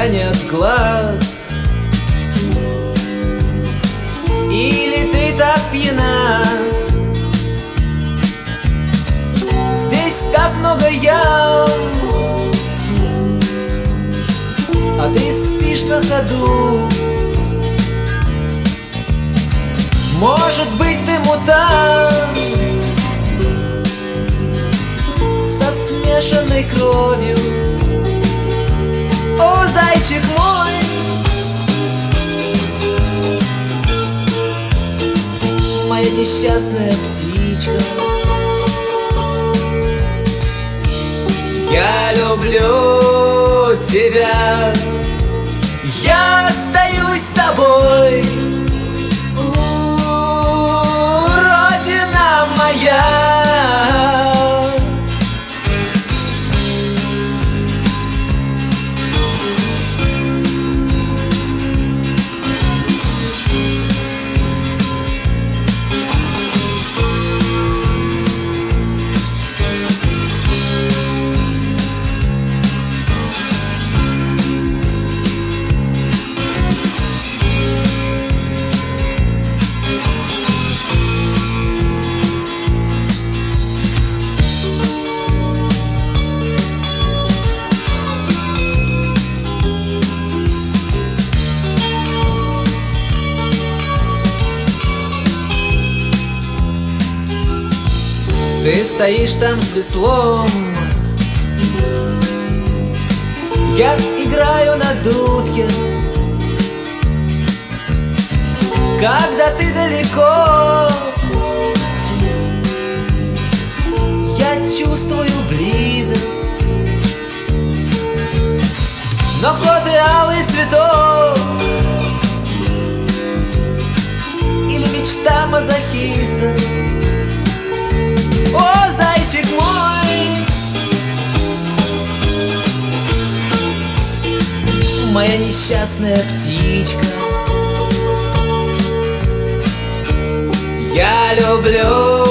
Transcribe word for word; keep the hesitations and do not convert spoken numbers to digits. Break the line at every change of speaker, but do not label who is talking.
тебя нет глаз? Или ты так пьяна? Здесь так много ям, а ты спишь на ходу. Может быть, ты мутант со смешанной кровью. О, зайчик мой, моя несчастная птичка, я люблю тебя, я остаюсь с тобой, у, родина моя. Ты стоишь там с веслом, я играю на дудке. Когда ты далеко, я чувствую близость. Но кто ты, алый цветок или мечта мазохиста? О, зайчик мой, моя несчастная птичка, я люблю